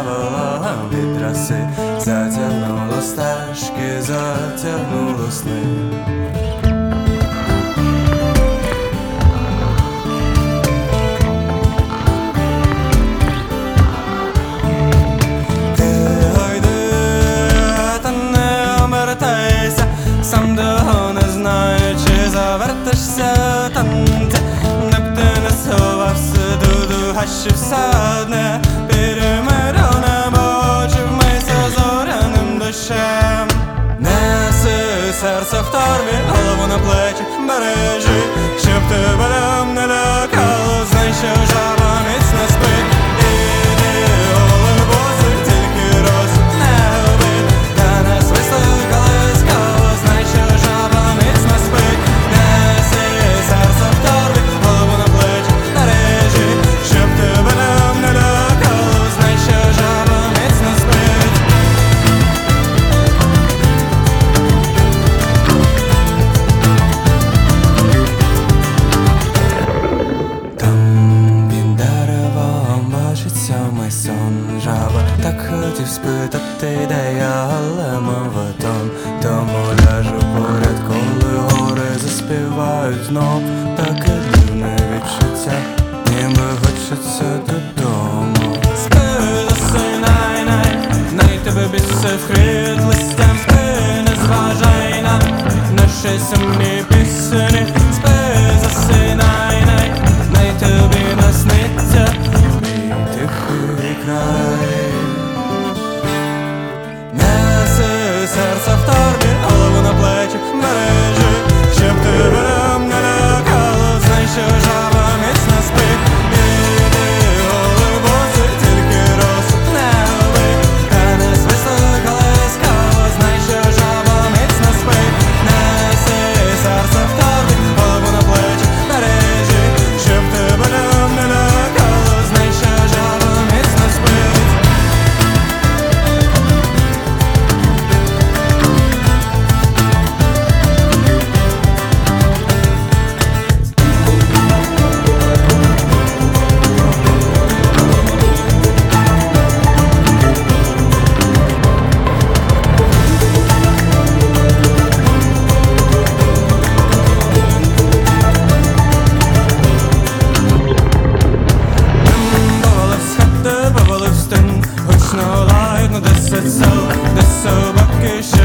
завела від раси, затягнуло стежки, затягнуло сни. Сам того не знаю, чи завертишся танці, не б ти не сховався, дуду гащився одне, перемирона очі вмийся зоряним дощем. Неси серце в торбі, голову на плечі бережи, щоб тебе там не лякало, знай, що жаба міцно спить. Іди, голий босий, тільки розум не губи, та не свисли колискало, знай, що жаба міцно спить. Неси серце в торбі, голову на плечі бережи, щоб тебе там не лякало, знай, що жаба міцно спить. Мій сон, жаба так хотів спитати, де я, але мова тон. Тому ляжу поряд, коли гори заспівають знов. Таке дивне відчуття, ніби хочеться додому. Спи, засинай, най тебе бісив хрит листям. Спи, не зважай на наші сумні пісні. Спи, засинай, най тобі насниться тихий край. Неси серце в торбі, голову на плечі бережи, щоб тебе там не лякало, знай, що жаба міцно спить. Іди, голий босий, тільки розсуд не губи, та не свисли колискало, знай, що жаба міцно спить. Неси серце в торбі, голову на плечі бережи, щоб тебе там не лякало, знай, що жаба міцно спить. Гучно лайно 10 сел, де собаки